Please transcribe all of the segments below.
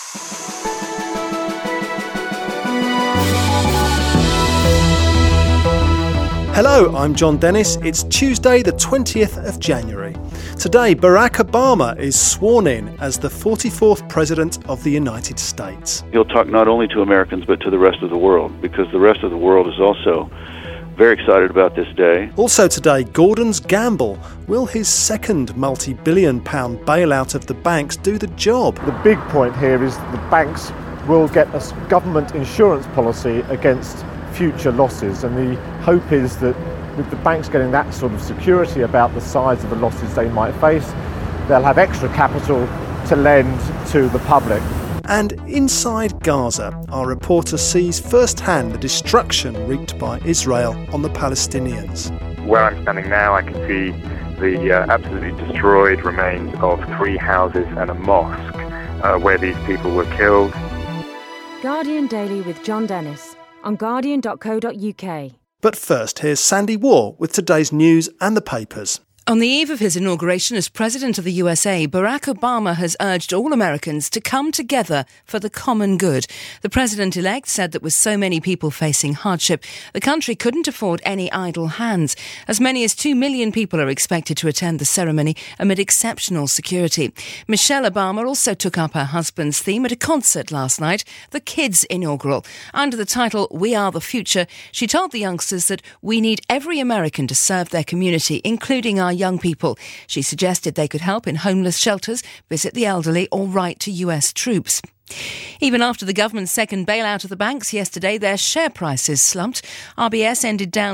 Hello, I'm John Dennis. It's Tuesday, the 20th of January. Today, Barack Obama is sworn in as the 44th President of the United States. He'll talk not only to Americans, but to the rest of the world, because the rest of the world is also very excited about this day. Also today, Gordon's gamble. Will his second multi-billion-pound bailout of the banks do the job? The big point here is the banks will get a government insurance policy against future losses, and the hope is that with the banks getting that sort of security about the size of the losses they might face, they'll have extra capital to lend to the public. And inside Gaza, our reporter sees firsthand the destruction wreaked by Israel on the Palestinians. Where I'm standing now, I can see the absolutely destroyed remains of 3 houses and a mosque where these people were killed. Guardian Daily with John Dennis on guardian.co.uk. But first, here's Sandy Waugh with today's news and the papers. On the eve of his inauguration as President of the USA, Barack Obama has urged all Americans to come together for the common good. The President-elect said that with so many people facing hardship, the country couldn't afford any idle hands. As many as 2 million people are expected to attend the ceremony amid exceptional security. Michelle Obama also took up her husband's theme at a concert last night, the Kids Inaugural. Under the title, We Are the Future, she told the youngsters that we need every American to serve their community, including our young people. She suggested they could help in homeless shelters, visit the elderly or write to US troops. Even after the government's second bailout of the banks yesterday, their share prices slumped. RBS ended down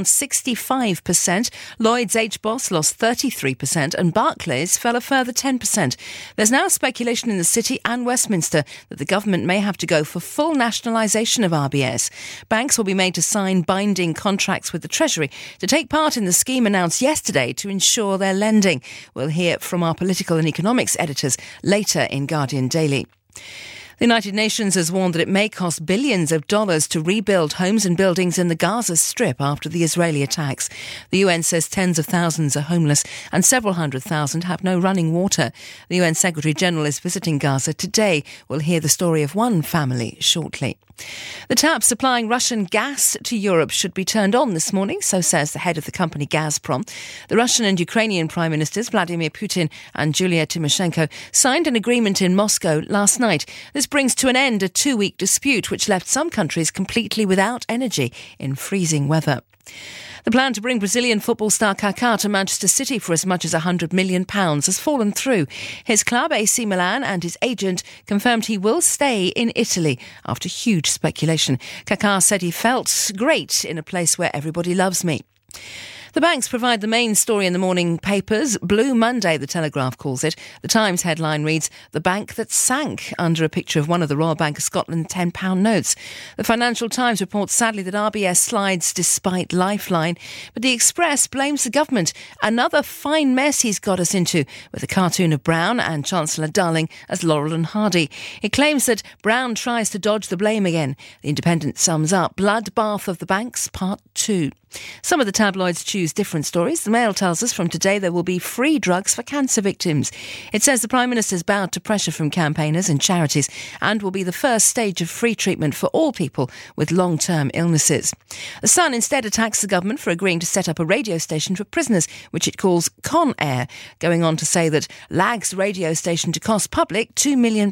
65%, Lloyds HBOS lost 33% and Barclays fell a further 10%. There's now speculation in the City and Westminster that the government may have to go for full nationalisation of RBS. Banks will be made to sign binding contracts with the Treasury to take part in the scheme announced yesterday to ensure their lending. We'll hear from our political and economics editors later in Guardian Daily. The United Nations has warned that it may cost billions of dollars to rebuild homes and buildings in the Gaza Strip after the Israeli attacks. The UN says tens of thousands are homeless and several hundred thousand have no running water. The UN Secretary-General is visiting Gaza today. We'll hear the story of one family shortly. The taps supplying Russian gas to Europe should be turned on this morning, so says the head of the company Gazprom. The Russian and Ukrainian Prime Ministers Vladimir Putin and Yulia Tymoshenko signed an agreement in Moscow last night. This brings to an end a 2-week dispute which left some countries completely without energy in freezing weather. The plan to bring Brazilian football star Kaká to Manchester City for as much as £100 million has fallen through. His club, AC Milan, and his agent confirmed he will stay in Italy after huge speculation. Kaká said he felt great in a place where everybody loves me. The banks provide the main story in the morning papers. Blue Monday, the Telegraph calls it. The Times headline reads, The Bank That Sank, under a picture of one of the Royal Bank of Scotland £10 notes. The Financial Times reports sadly that RBS slides despite Lifeline, but the Express blames the government. Another fine mess he's got us into, with a cartoon of Brown and Chancellor Darling as Laurel and Hardy. It claims that Brown tries to dodge the blame again. The Independent sums up Bloodbath of the Banks, Part 2. Some of the tabloids choose different stories. The Mail tells us from today there will be free drugs for cancer victims. It says the Prime Minister's bowed to pressure from campaigners and charities and will be the first stage of free treatment for all people with long-term illnesses. The Sun instead attacks the government for agreeing to set up a radio station for prisoners, which it calls Con Air, going on to say that lags radio station to cost public £2 million.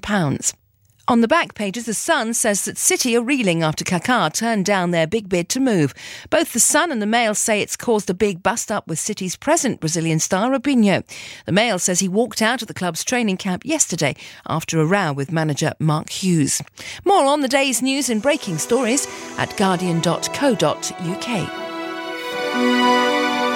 On the back pages, The Sun says that City are reeling after Kaká turned down their big bid to move. Both The Sun and the Mail say it's caused a big bust-up with City's present Brazilian star, Robinho. The Mail says he walked out of the club's training camp yesterday after a row with manager Mark Hughes. More on the day's news and breaking stories at guardian.co.uk.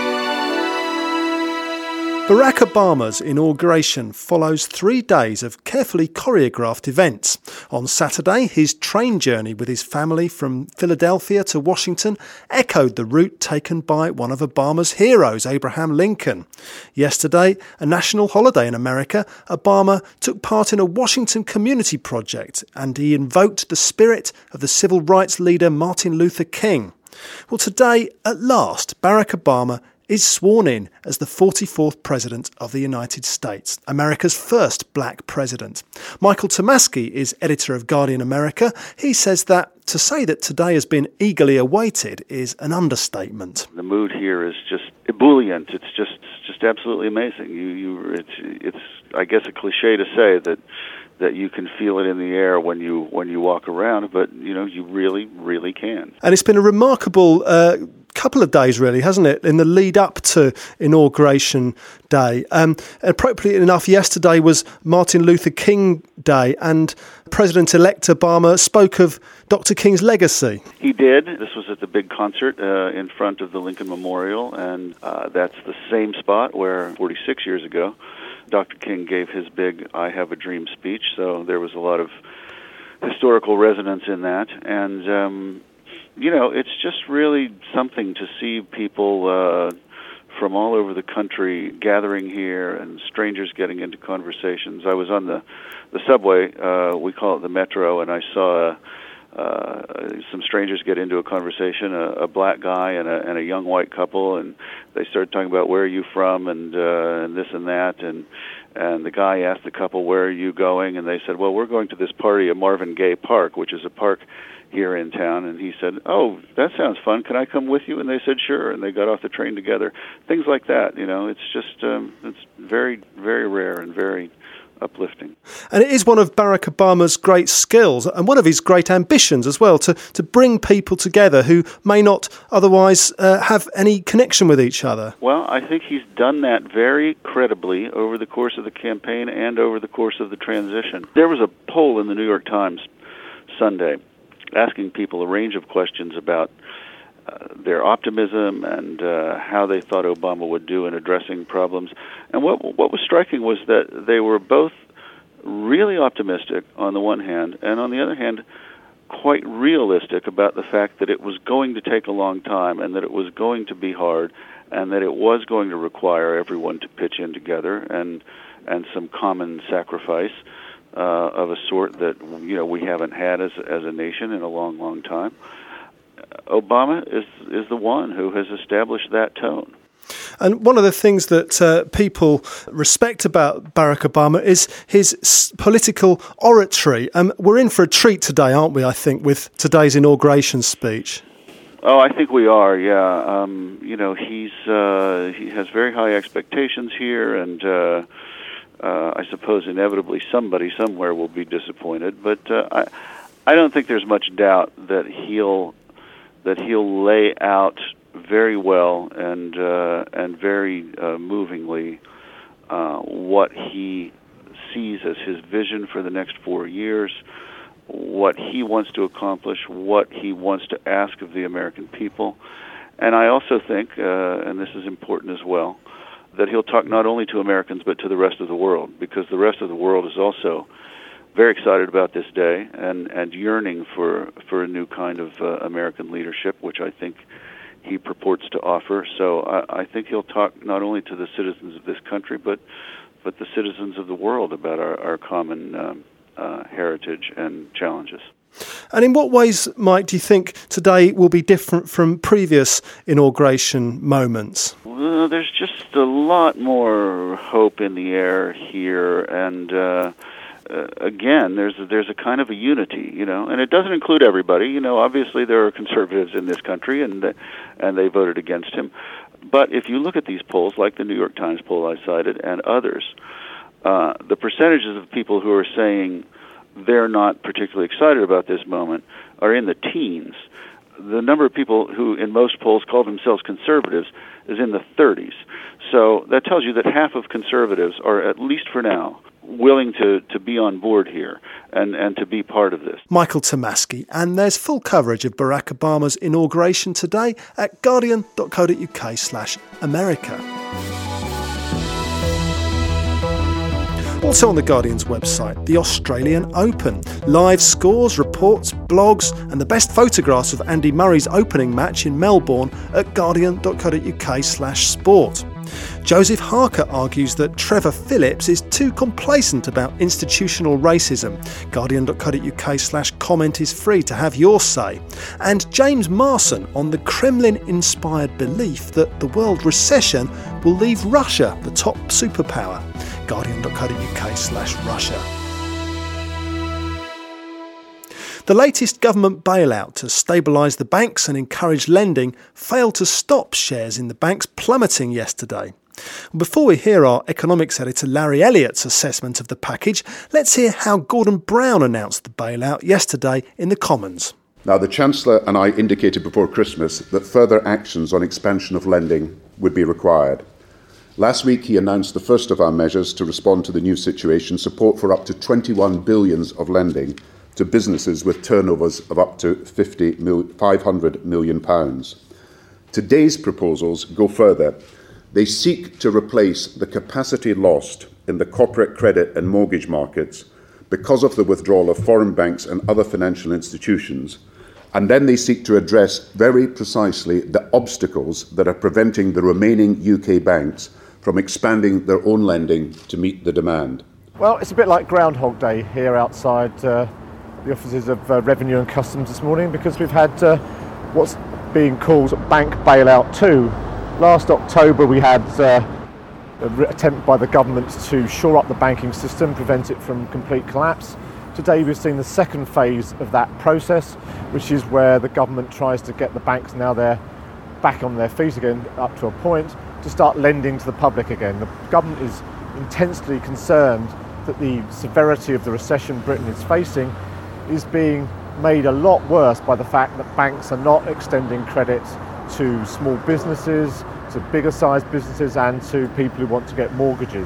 Barack Obama's inauguration follows 3 days of carefully choreographed events. On Saturday, his train journey with his family from Philadelphia to Washington echoed the route taken by one of Obama's heroes, Abraham Lincoln. Yesterday, a national holiday in America, Obama took part in a Washington community project and he invoked the spirit of the civil rights leader Martin Luther King. Well, today, at last, Barack Obama is sworn in as the 44th President of the United States, America's first black president. Michael Tomasky is editor of Guardian America. He says that to say that today has been eagerly awaited is an understatement. The mood here is just ebullient. It's just absolutely amazing. It's I guess a cliche to say that you can feel it in the air when you walk around, but you really can. And it's been a remarkable couple of days, really, hasn't it, in the lead up to Inauguration Day. Appropriately enough, yesterday was Martin Luther King Day, and President-elect Obama spoke of Dr. King's legacy. He did. This was at the big concert in front of the Lincoln Memorial, and that's the same spot where 46 years ago Dr. King gave his big I Have a Dream speech, so there was a lot of historical resonance in that. And, it's just really something to see people from all over the country gathering here and strangers getting into conversations. I was on the subway, we call it the Metro, and I saw some strangers get into a conversation, a black guy and a young white couple, and they started talking about where are you from and this and that, and the guy asked the couple, where are you going? And they said, well, we're going to this party at Marvin Gaye Park, which is a park here in town. And he said, oh, that sounds fun. Can I come with you? And they said, sure. And they got off the train together. Things like that, it's just, it's very, very rare and very uplifting. And it is one of Barack Obama's great skills and one of his great ambitions as well, to bring people together who may not otherwise have any connection with each other. Well, I think he's done that very credibly over the course of the campaign and over the course of the transition. There was a poll in the New York Times Sunday asking people a range of questions about their optimism and how they thought Obama would do in addressing problems. And what was striking was that they were both really optimistic on the one hand, and on the other hand, quite realistic about the fact that it was going to take a long time and that it was going to be hard and that it was going to require everyone to pitch in together and some common sacrifice of a sort that we haven't had as a nation in a long, long time. Obama is the one who has established that tone. And one of the things that people respect about Barack Obama is his political oratory. We're in for a treat today, aren't we, I think, with today's inauguration speech? Oh, I think we are, yeah. He has very high expectations here, and I suppose inevitably somebody somewhere will be disappointed. But I don't think there's much doubt that he'll lay out very well and very movingly what he sees as his vision for the next 4 years, what he wants to accomplish, what he wants to ask of the American people. And I also think, and this is important as well, that he'll talk not only to Americans but to the rest of the world, because the rest of the world is also very excited about this day and yearning for a new kind of American leadership, which I think he purports to offer. So I think he'll talk not only to the citizens of this country, but the citizens of the world about our common heritage and challenges. And in what ways, Mike, do you think today will be different from previous inauguration moments? Well, there's just a lot more hope in the air here, and again, there's a kind of a unity, and it doesn't include everybody. Obviously there are conservatives in this country, and they voted against him. But if you look at these polls, like the New York Times poll I cited and others, the percentages of people who are saying they're not particularly excited about this moment are in the teens. The number of people who in most polls call themselves conservatives is in the 30s. So that tells you that half of conservatives are, at least for now, willing to be on board here and to be part of this. Michael Tomasky, and there's full coverage of Barack Obama's inauguration today at guardian.co.uk/America. Also on The Guardian's website, the Australian Open. Live scores, reports, blogs and the best photographs of Andy Murray's opening match in Melbourne at guardian.co.uk/sport. Joseph Harker argues that Trevor Phillips is too complacent about institutional racism. Guardian.co.uk/comment is free to have your say. And James Marson on the Kremlin-inspired belief that the world recession will leave Russia the top superpower. Guardian.co.uk/Russia. The latest government bailout to stabilise the banks and encourage lending failed to stop shares in the banks plummeting yesterday. Before we hear our economics editor Larry Elliott's assessment of the package, let's hear how Gordon Brown announced the bailout yesterday in the Commons. Now, the Chancellor and I indicated before Christmas that further actions on expansion of lending would be required. Last week, he announced the first of our measures to respond to the new situation, support for up to 21 billion of lending to businesses with turnovers of up to £500 million. Today's proposals go further. They seek to replace the capacity lost in the corporate credit and mortgage markets because of the withdrawal of foreign banks and other financial institutions, and then they seek to address very precisely the obstacles that are preventing the remaining UK banks from expanding their own lending to meet the demand. Well, it's a bit like Groundhog Day here outside the offices of Revenue and Customs this morning, because we've had what's being called Bank Bailout 2. Last October we had an attempt by the government to shore up the banking system, prevent it from complete collapse. Today we've seen the second phase of that process, which is where the government tries to get the banks, now they're back on their feet again up to a point, to start lending to the public again. The government is intensely concerned that the severity of the recession Britain is facing is being made a lot worse by the fact that banks are not extending credit to small businesses, to bigger sized businesses and to people who want to get mortgages.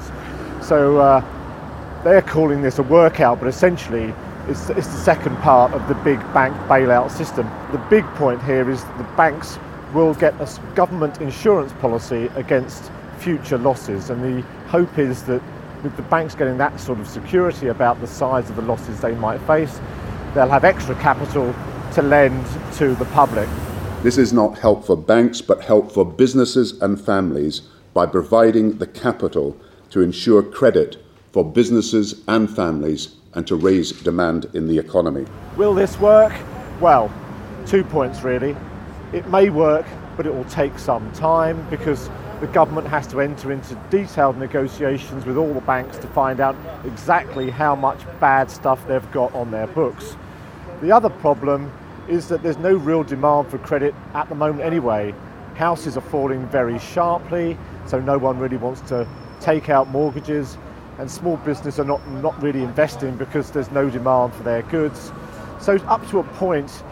So they're calling this a workout, but essentially it's the second part of the big bank bailout system. The big point here is that the banks will get a government insurance policy against future losses, and the hope is that with the banks getting that sort of security about the size of the losses they might face, they'll have extra capital to lend to the public. This is not help for banks, but help for businesses and families by providing the capital to ensure credit for businesses and families and to raise demand in the economy. Will this work? Well, 2 points really. It may work, but it will take some time because the government has to enter into detailed negotiations with all the banks to find out exactly how much bad stuff they've got on their books. The other problem is that there's no real demand for credit at the moment anyway. Houses are falling very sharply, so no one really wants to take out mortgages, and small business are not really investing because there's no demand for their goods. So up to a point,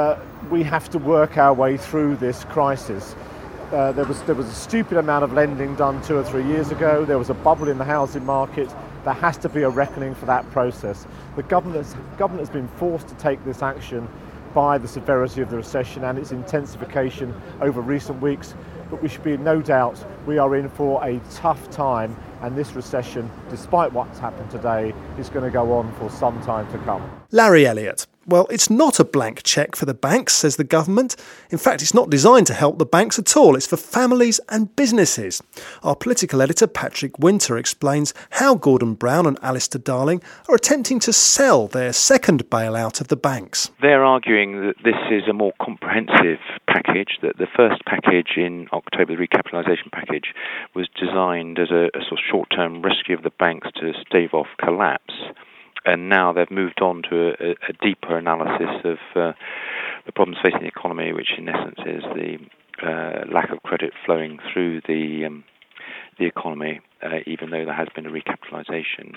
we have to work our way through this crisis. There was a stupid amount of lending done 2 or 3 years ago. There was a bubble in the housing market. There has to be a reckoning for that process. The government has been forced to take this action by the severity of the recession and its intensification over recent weeks, but we should be in no doubt we are in for a tough time, and this recession, despite what's happened today, is going to go on for some time to come. Larry Elliott. Well, it's not a blank cheque for the banks, says the government. In fact, it's not designed to help the banks at all. It's for families and businesses. Our political editor, Patrick Winter, explains how Gordon Brown and Alistair Darling are attempting to sell their second bailout of the banks. They're arguing that this is a more comprehensive package, that the first package in October, the recapitalisation package, was designed as a sort of short-term rescue of the banks to stave off collapse. And now they've moved on to a deeper analysis of the problems facing the economy, which in essence is the lack of credit flowing through the economy, even though there has been a recapitalisation.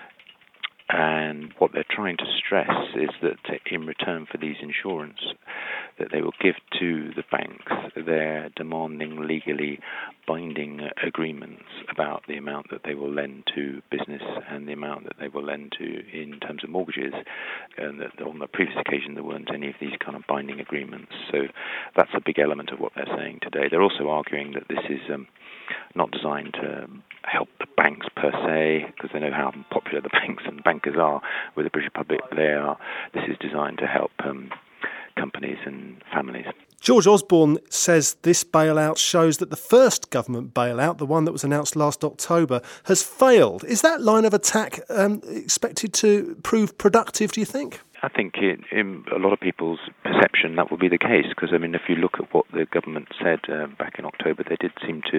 And what they're trying to stress is that in return for these insurance that they will give to the banks, they're demanding legally binding agreements about the amount that they will lend to business and the amount that they will lend to in terms of mortgages. And that on the previous occasion there weren't any of these kind of binding agreements. So that's a big element of what they're saying today. They're also arguing that this is not designed to help the banks per se, because they know how popular the banks and bankers are with the British public. This is designed to help companies and families. George Osborne says this bailout shows that the first government bailout, the one that was announced last October, has failed. Is that line of attack expected to prove productive, do you think? I think in a lot of people's perception that will be the case, because, I mean, if you look at what the government said back in October, they did seem to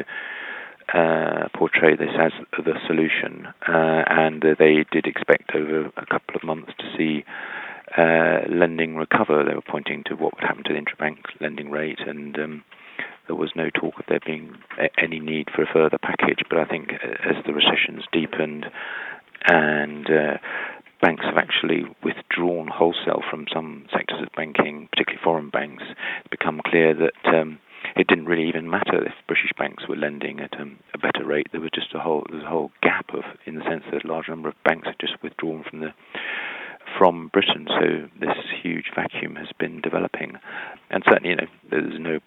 portray this as the solution, and they did expect over a couple of months to see lending recover. They were pointing to what would happen to the interbank lending rate, and there was no talk of there being any need for a further package. But I think as the recession's deepened and banks have actually withdrawn wholesale from some sectors of banking, particularly foreign banks, it's become clear that it didn't really even matter if British banks were lending at a better rate. There was just a whole gap in the sense that a large number of banks had just withdrawn from Britain. So this huge vacuum has been developing, and certainly, there's no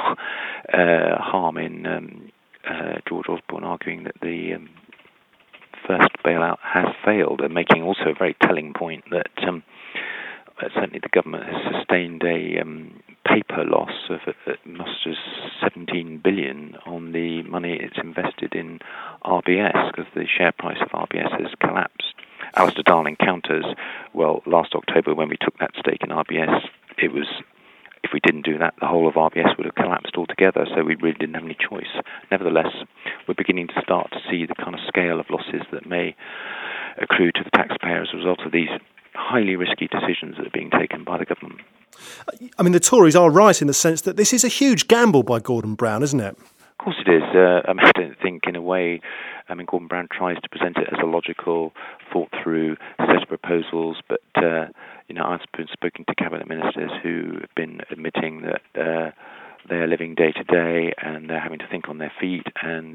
harm in George Osborne arguing that the first bailout has failed, and making also a very telling point that certainly the government has sustained a paper loss of as much as 17 billion on the money it's invested in RBS, because the share price of RBS has collapsed. Alistair Darling counters, well, last October when we took that stake in RBS, it was, if we didn't do that, the whole of RBS would have collapsed altogether, so we really didn't have any choice. Nevertheless, we're beginning to start to see the kind of scale of losses that may accrue to the taxpayer as a result of these highly risky decisions that are being taken by the government. I mean, the Tories are right in the sense that this is a huge gamble by Gordon Brown, isn't it? Of course it is. I don't think, in a way, Gordon Brown tries to present it as a logical, thought-through set of proposals, but I've spoken to cabinet ministers who have been admitting that they are living day to day and they're having to think on their feet, and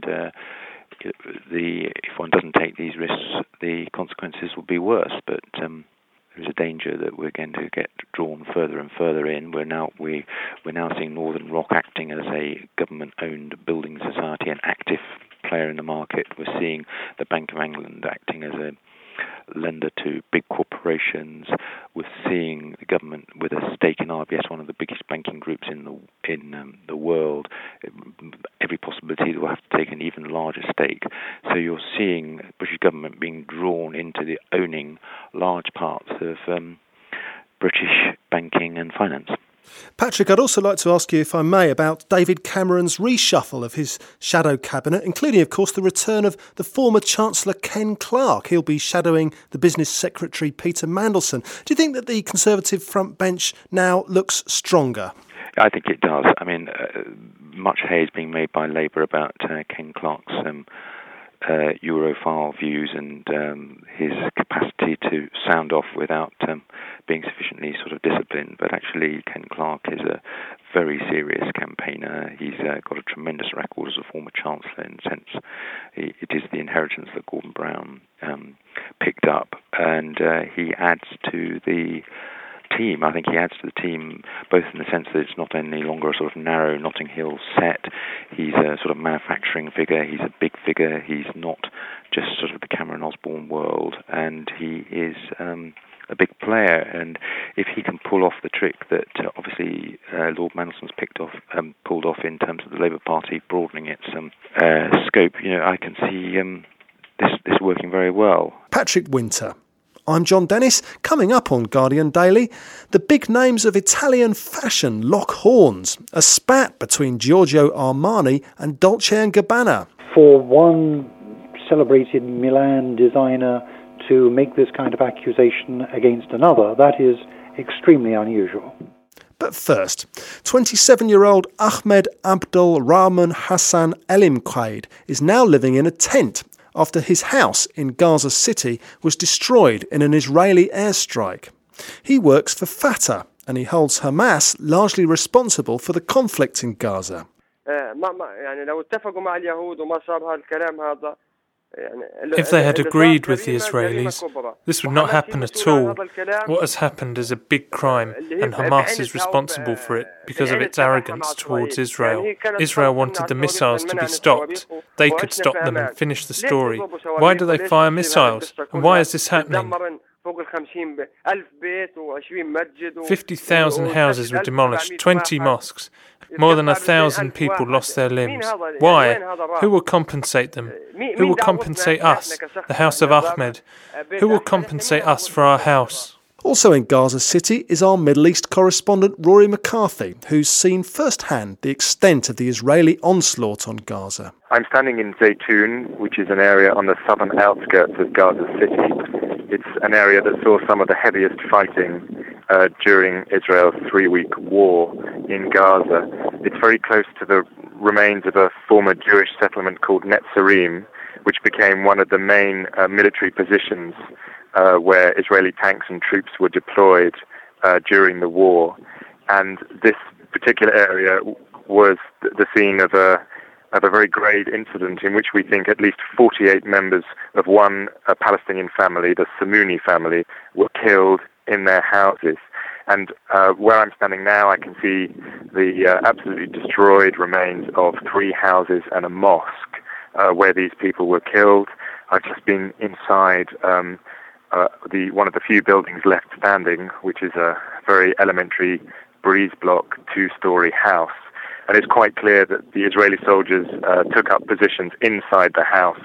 if one doesn't take these risks, the consequences will be worse. But there's a danger that we're going to get drawn further and further in. We're now seeing Northern Rock acting as a government-owned building society, an active player in the market. We're seeing the Bank of England acting as a lender to big corporations. We're seeing the government with a stake in RBS, one of the biggest banking groups in the world. Every possibility that we'll have to take an even larger stake. So you're seeing the British government being drawn into the owning large parts of British banking and finance. Patrick, I'd also like to ask you, if I may, about David Cameron's reshuffle of his shadow cabinet, including, of course, the return of the former Chancellor Ken Clarke. He'll be shadowing the Business Secretary Peter Mandelson. Do you think that the Conservative front bench now looks stronger? I think it does. I mean, much hay is being made by Labour about Ken Clarke's Europhile views and his capacity to sound off without being sufficiently sort of disciplined. But actually, Ken Clarke is a very serious campaigner. He's got a tremendous record as a former Chancellor, in the sense it is the inheritance that Gordon Brown picked up, and he adds to the team. I think he adds to the team both in the sense that it's not any longer a sort of narrow Notting Hill set. He's a sort of manufacturing figure. He's a big figure. He's not just sort of the Cameron Osborne world, and he is a big player. And if he can pull off the trick that obviously Lord Mandelson's pulled off in terms of the Labour Party broadening its scope, I can see this working very well. Patrick Winter. I'm John Dennis. Coming up on Guardian Daily, the big names of Italian fashion lock horns, a spat between Giorgio Armani and Dolce & Gabbana. For one celebrated Milan designer to make this kind of accusation against another, that is extremely unusual. But first, 27-year-old Ahmed Abdul Rahman Hassan Elimquaid is now living in a tent after his house in Gaza City was destroyed in an Israeli airstrike. He works for Fatah, and he holds Hamas largely responsible for the conflict in Gaza. If they had agreed with the Israelis, this would not happen at all. What has happened is a big crime, and Hamas is responsible for it because of its arrogance towards Israel. Israel wanted the missiles to be stopped. They could stop them and finish the story. Why do they fire missiles? And why is this happening? 50,000 houses were demolished, 20 mosques. More than 1,000 people lost their limbs. Why? Who will compensate them? Who will compensate us, the House of Ahmed? Who will compensate us for our house? Also in Gaza City is our Middle East correspondent Rory McCarthy, who's seen firsthand the extent of the Israeli onslaught on Gaza. I'm standing in Zaytun, which is an area on the southern outskirts of Gaza City. It's an area that saw some of the heaviest fighting during Israel's 3-week war in Gaza. It's very close to the remains of a former Jewish settlement called Netzarim, which became one of the main military positions where Israeli tanks and troops were deployed during the war. And this particular area was the scene of a very grave incident in which we think at least 48 members of one Palestinian family, the Samuni family, were killed in their houses. And where I'm standing now, I can see the absolutely destroyed remains of 3 houses and a mosque where these people were killed. I've just been inside one of the few buildings left standing, which is a very elementary breeze block 2-story house. And it's quite clear that the Israeli soldiers took up positions inside the house.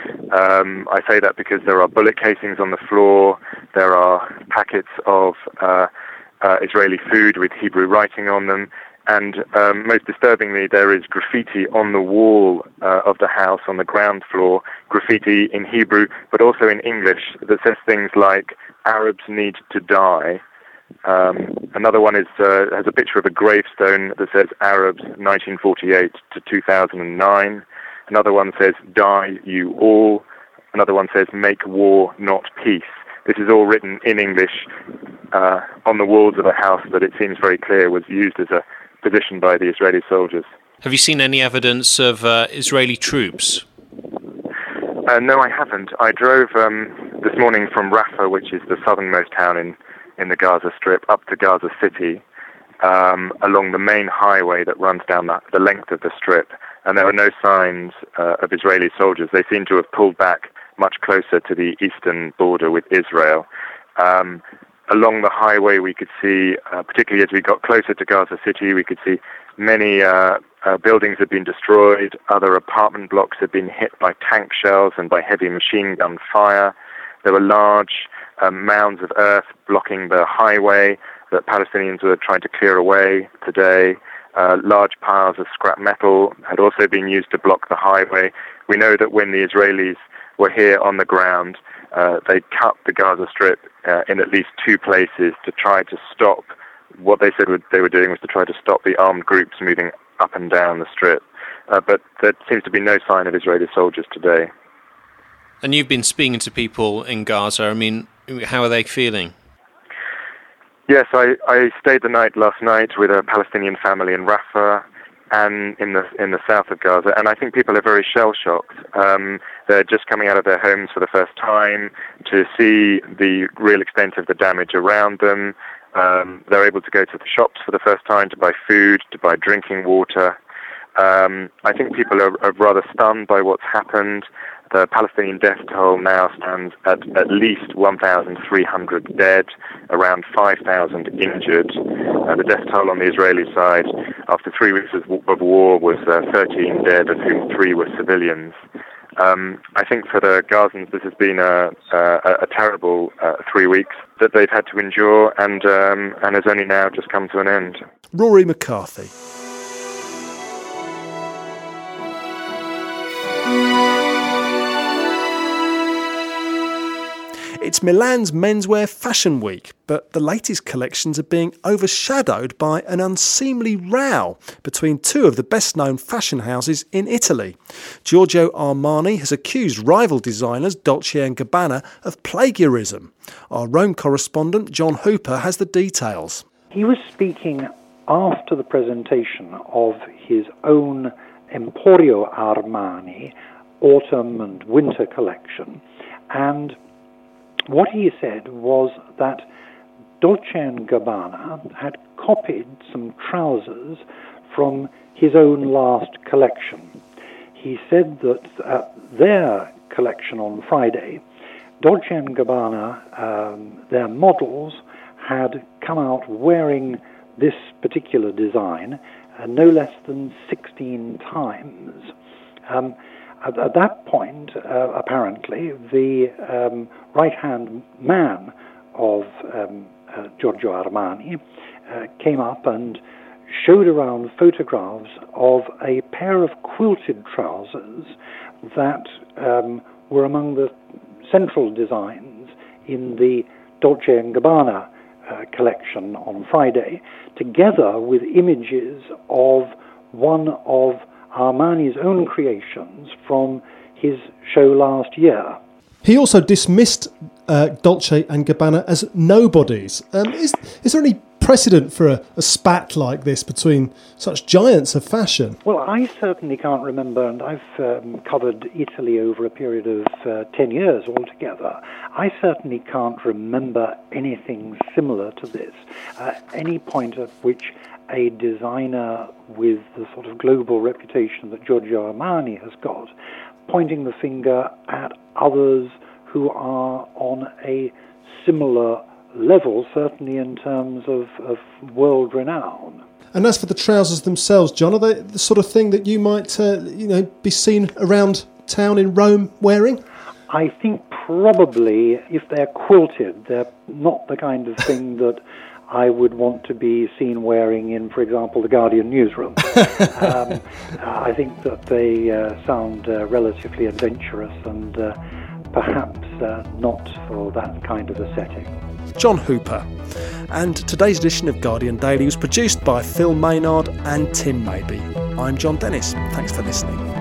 I say that because there are bullet casings on the floor, there are packets of Israeli food with Hebrew writing on them, and most disturbingly, there is graffiti on the wall of the house on the ground floor, graffiti in Hebrew, but also in English, that says things like, "Arabs need to die." Another one has a picture of a gravestone that says Arabs 1948 to 2009. Another one says die you all. Another one says make war not peace. This is all written in English on the walls of a house that it seems very clear was used as a position by the Israeli soldiers. Have you seen any evidence of Israeli troops? No, I haven't. I drove this morning from Rafah, which is the southernmost town in the Gaza Strip, up to Gaza City, along the main highway that runs down the length of the Strip, and there were no signs of Israeli soldiers. They seem to have pulled back much closer to the eastern border with Israel. Along the highway we could see, particularly as we got closer to Gaza City, we could see many buildings had been destroyed, other apartment blocks had been hit by tank shells and by heavy machine gun fire. There were large mounds of earth blocking the highway that Palestinians were trying to clear away today. Large piles of scrap metal had also been used to block the highway. We know that when the Israelis were here on the ground, they cut the Gaza Strip in at least 2 places to try to stop. What they said they were doing was to try to stop the armed groups moving up and down the Strip. But there seems to be no sign of Israeli soldiers today. And you've been speaking to people in Gaza. I mean, how are they feeling? Yes, I stayed the night last night with a Palestinian family in Rafah and in the south of Gaza, and I think people are very shell-shocked. They're just coming out of their homes for the first time to see the real extent of the damage around them. They're able to go to the shops for the first time to buy food, to buy drinking water. I think people are rather stunned by what's happened. The Palestinian death toll now stands at least 1,300 dead, around 5,000 injured. The death toll on the Israeli side after 3 weeks of war was 13 dead, of whom 3 were civilians. I think for the Gazans this has been a terrible 3 weeks that they've had to endure and has only now just come to an end. Rory McCarthy. It's Milan's menswear fashion week, but the latest collections are being overshadowed by an unseemly row between 2 of the best-known fashion houses in Italy. Giorgio Armani has accused rival designers Dolce & Gabbana of plagiarism. Our Rome correspondent John Hooper has the details. He was speaking after the presentation of his own Emporio Armani autumn and winter collection, and what he said was that Dolce & Gabbana had copied some trousers from his own last collection. He said that their collection on Friday Dolce & Gabbana, their models, had come out wearing this particular design no less than 16 times. At that point, apparently, the right-hand man of Giorgio Armani came up and showed around photographs of a pair of quilted trousers that were among the central designs in the Dolce & Gabbana collection on Friday, together with images of one of Armani's own creations from his show last year. He also dismissed Dolce & Gabbana as nobodies. Is there any precedent for a spat like this between such giants of fashion? Well, I certainly can't remember, and I've covered Italy over a period of 10 years altogether. I certainly can't remember anything similar to this. Any point at which a designer with the sort of global reputation that Giorgio Armani has got, pointing the finger at others who are on a similar level, certainly in terms of world renown. And as for the trousers themselves, John, are they the sort of thing that you might be seen around town in Rome wearing? I think probably if they're quilted, they're not the kind of thing that I would want to be seen wearing in, for example, the Guardian newsroom. I think that they sound relatively adventurous and perhaps not for that kind of a setting. John Hooper. And today's edition of Guardian Daily was produced by Phil Maynard and Tim Mabey. I'm John Dennis. Thanks for listening.